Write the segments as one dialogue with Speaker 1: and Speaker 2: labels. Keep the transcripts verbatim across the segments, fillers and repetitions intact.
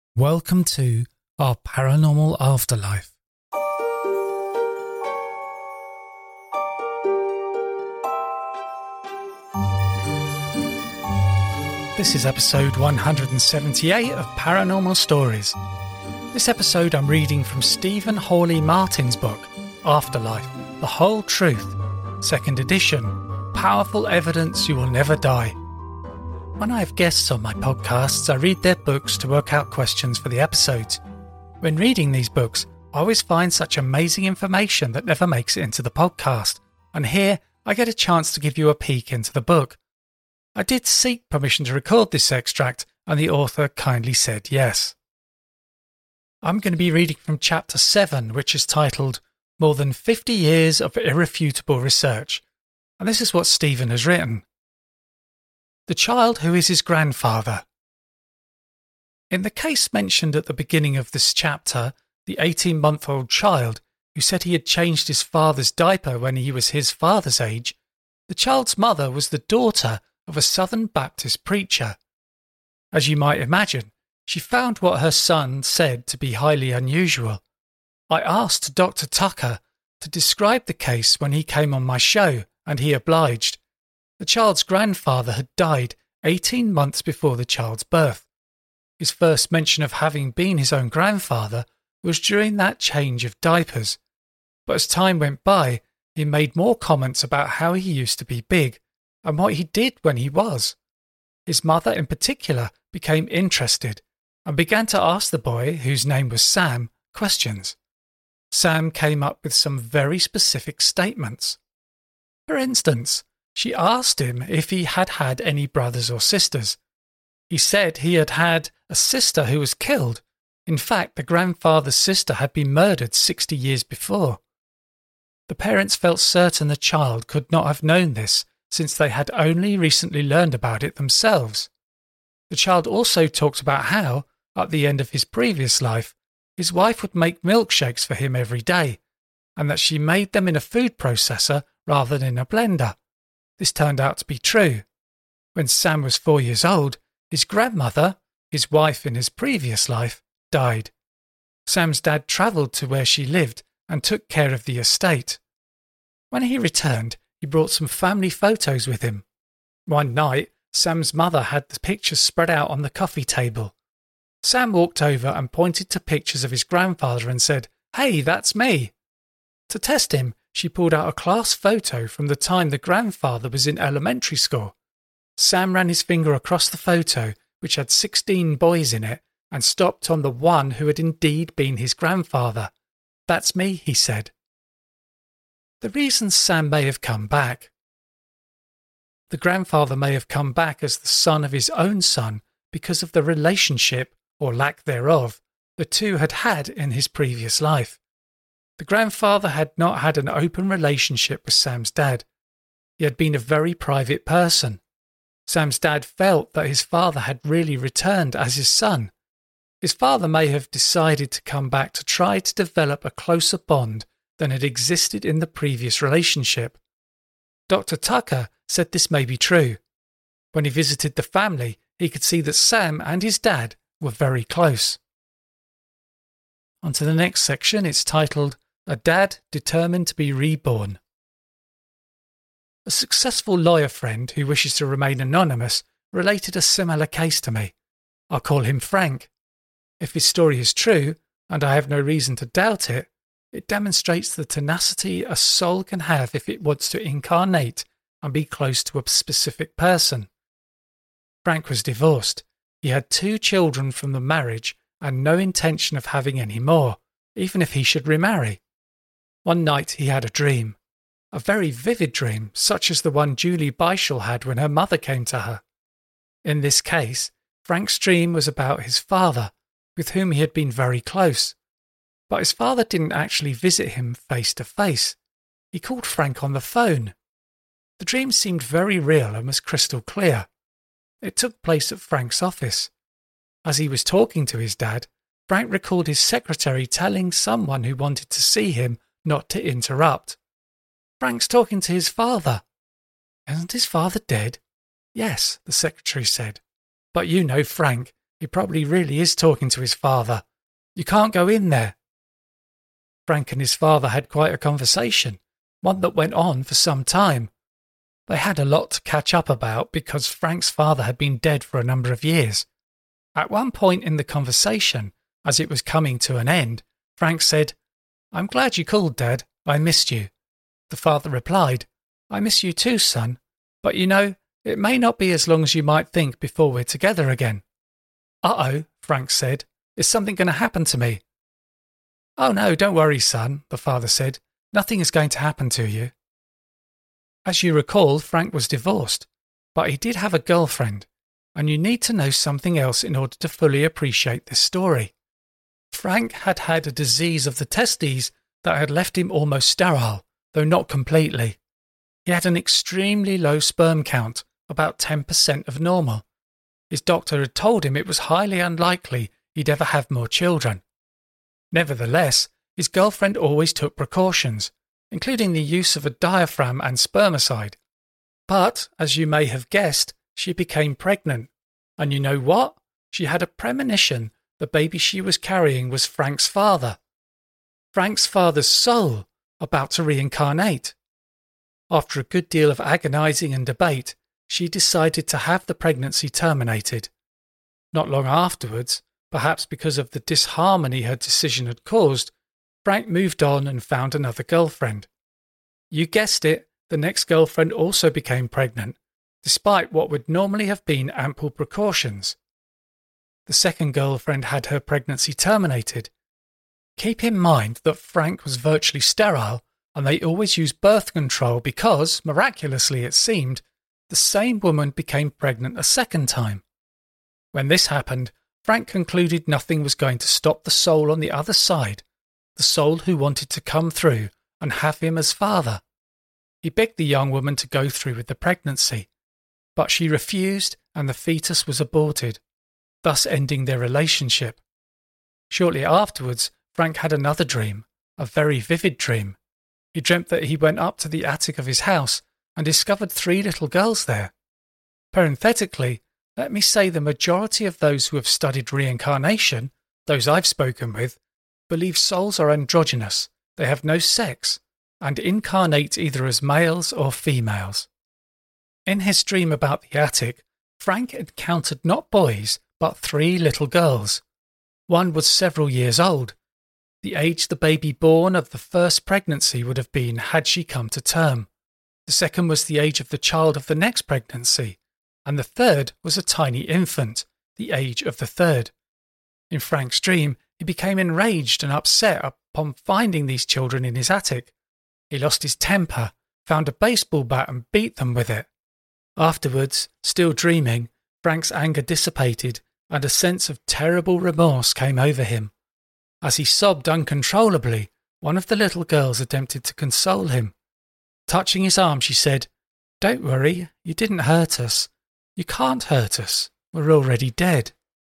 Speaker 1: Welcome to our paranormal afterlife. This is episode one hundred seventy-eight of Paranormal Stories. This episode I'm reading from Stephen Hawley Martin's book, Afterlife, The Whole Truth, second edition, Powerful Evidence You Will Never Die. When I have guests on my podcasts, I read their books to work out questions for the episodes. When reading these books, I always find such amazing information that never makes it into the podcast, and here I get a chance to give you a peek into the book. I did seek permission to record this extract, and the author kindly said yes. I'm going to be reading from chapter seven, which is titled More Than fifty Years of Irrefutable Research, and this is what Stephen has written. The child who is his grandfather. In the case mentioned at the beginning of this chapter, the eighteen-month-old child who said he had changed his father's diaper when he was his father's age, the child's mother was the daughter of a Southern Baptist preacher. As you might imagine, she found what her son said to be highly unusual. I asked Doctor Tucker to describe the case when he came on my show, and he obliged. The child's grandfather had died eighteen months before the child's birth. His first mention of having been his own grandfather was during that change of diapers. But as time went by, he made more comments about how he used to be big and what he did when he was. His mother in particular became interested and began to ask the boy, whose name was Sam, questions. Sam came up with some very specific statements. For instance, she asked him if he had had any brothers or sisters. He said he had had a sister who was killed. In fact, the grandfather's sister had been murdered sixty years before. The parents felt certain the child could not have known this, since they had only recently learned about it themselves. The child also talked about how, at the end of his previous life, his wife would make milkshakes for him every day, and that she made them in a food processor rather than in a blender. This turned out to be true. When Sam was four years old, his grandmother, his wife in his previous life, died. Sam's dad travelled to where she lived and took care of the estate. When he returned, he brought some family photos with him. One night, Sam's mother had the pictures spread out on the coffee table. Sam walked over and pointed to pictures of his grandfather and said, "Hey, that's me." To test him, she pulled out a class photo from the time the grandfather was in elementary school. Sam ran his finger across the photo, which had sixteen boys in it, and stopped on the one who had indeed been his grandfather. "That's me," he said. The reason Sam may have come back. The grandfather may have come back as the son of his own son because of the relationship, or lack thereof, the two had had in his previous life. The grandfather had not had an open relationship with Sam's dad. He had been a very private person. Sam's dad felt that his father had really returned as his son. His father may have decided to come back to try to develop a closer bond than had existed in the previous relationship. Doctor Tucker said this may be true. When he visited the family, he could see that Sam and his dad were very close. On to the next section. It's titled, A Dad Determined to be Reborn. A successful lawyer friend who wishes to remain anonymous related a similar case to me. I'll call him Frank. If his story is true, and I have no reason to doubt it, it demonstrates the tenacity a soul can have if it wants to incarnate and be close to a specific person. Frank was divorced. He had two children from the marriage and no intention of having any more, even if he should remarry. One night he had a dream, a very vivid dream, such as the one Julie Beischel had when her mother came to her. In this case, Frank's dream was about his father, with whom he had been very close. But his father didn't actually visit him face to face. He called Frank on the phone. The dream seemed very real and was crystal clear. It took place at Frank's office. As he was talking to his dad, Frank recalled his secretary telling someone who wanted to see him not to interrupt. Frank's talking to his father. Isn't his father dead? Yes, the secretary said. But you know Frank. He probably really is talking to his father. You can't go in there." Frank and his father had quite a conversation, one that went on for some time. They had a lot to catch up about because Frank's father had been dead for a number of years. At one point in the conversation, as it was coming to an end, Frank said, "I'm glad you called, Dad. I missed you." The father replied, "I miss you too, son. But you know, it may not be as long as you might think before we're together again." "Uh-oh," Frank said. "Is something going to happen to me?" "Oh no, don't worry, son," the father said. "Nothing is going to happen to you." As you recall, Frank was divorced, but he did have a girlfriend, and you need to know something else in order to fully appreciate this story. Frank had had a disease of the testes that had left him almost sterile, though not completely. He had an extremely low sperm count, about ten percent of normal. His doctor had told him it was highly unlikely he'd ever have more children. Nevertheless, his girlfriend always took precautions, including the use of a diaphragm and spermicide. But, as you may have guessed, she became pregnant. And you know what? She had a premonition the baby she was carrying was Frank's father. Frank's father's soul, about to reincarnate. After a good deal of agonizing and debate, she decided to have the pregnancy terminated. Not long afterwards, perhaps because of the disharmony her decision had caused, Frank moved on and found another girlfriend. You guessed it, the next girlfriend also became pregnant, despite what would normally have been ample precautions. The second girlfriend had her pregnancy terminated. Keep in mind that Frank was virtually sterile, and they always used birth control because, miraculously it seemed, the same woman became pregnant a second time. When this happened, Frank concluded nothing was going to stop the soul on the other side, the soul who wanted to come through and have him as father. He begged the young woman to go through with the pregnancy, but she refused and the fetus was aborted, thus ending their relationship. Shortly afterwards, Frank had another dream, a very vivid dream. He dreamt that he went up to the attic of his house and discovered three little girls there. Parenthetically, let me say the majority of those who have studied reincarnation, those I've spoken with, believe souls are androgynous, they have no sex, and incarnate either as males or females. In his dream about the attic, Frank encountered not boys, but three little girls. One was several years old, the age the baby born of the first pregnancy would have been had she come to term. The second was the age of the child of the next pregnancy, and the third was a tiny infant, the age of the third. In Frank's dream, he became enraged and upset upon finding these children in his attic. He lost his temper, found a baseball bat and beat them with it. Afterwards, still dreaming, Frank's anger dissipated and a sense of terrible remorse came over him. As he sobbed uncontrollably, one of the little girls attempted to console him. Touching his arm, she said, "Don't worry, you didn't hurt us. You can't hurt us. We're already dead."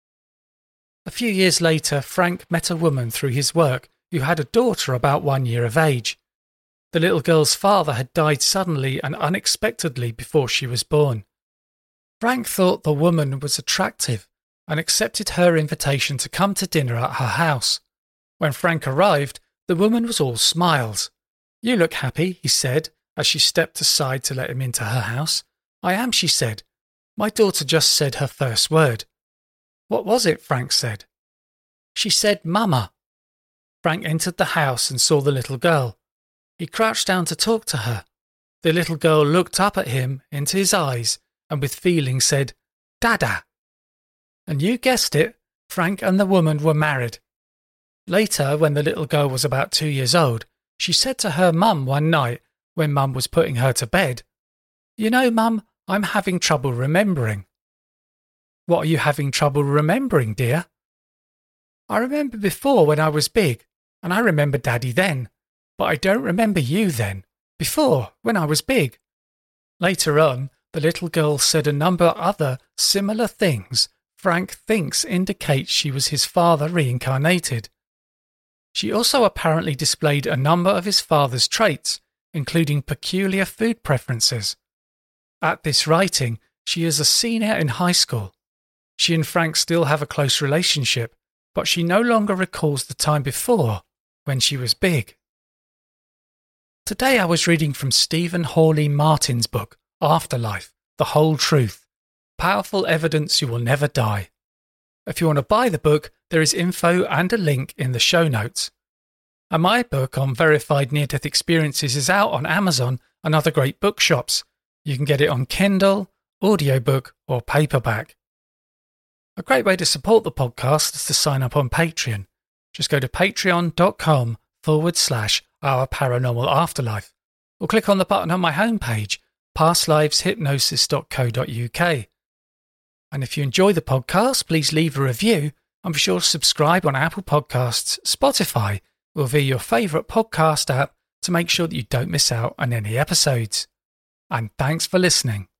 Speaker 1: A few years later, Frank met a woman through his work who had a daughter about one year of age. The little girl's father had died suddenly and unexpectedly before she was born. Frank thought the woman was attractive and accepted her invitation to come to dinner at her house. When Frank arrived, the woman was all smiles. "You look happy," he said, as she stepped aside to let him into her house. "I am," she said. "My daughter just said her first word." "What was it?" Frank said. "She said, 'Mama.'" Frank entered the house and saw the little girl. He crouched down to talk to her. The little girl looked up at him into his eyes and with feeling said, "Dada." And you guessed it, Frank and the woman were married. Later, when the little girl was about two years old, she said to her mum one night when mum was putting her to bed, "You know, mum, I'm having trouble remembering." "What are you having trouble remembering, dear?" "I remember before when I was big, and I remember Daddy then, but I don't remember you then, before, when I was big." Later on, the little girl said a number of other similar things Frank thinks indicate she was his father reincarnated. She also apparently displayed a number of his father's traits, including peculiar food preferences. At this writing, she is a senior in high school. She and Frank still have a close relationship, but she no longer recalls the time before, when she was big. Today I was reading from Stephen Hawley Martin's book, Afterlife, The Whole Truth. Powerful evidence you will never die. If you want to buy the book, there is info and a link in the show notes. And my book on verified near-death experiences is out on Amazon and other great bookshops. You can get it on Kindle, audiobook, or paperback. A great way to support the podcast is to sign up on Patreon. Just go to patreon.com forward slash our paranormal afterlife, or click on the button on my homepage, past lives hypnosis dot co dot uk. And if you enjoy the podcast, please leave a review and be sure to subscribe on Apple Podcasts, Spotify, or via your favourite podcast app to make sure that you don't miss out on any episodes. And thanks for listening.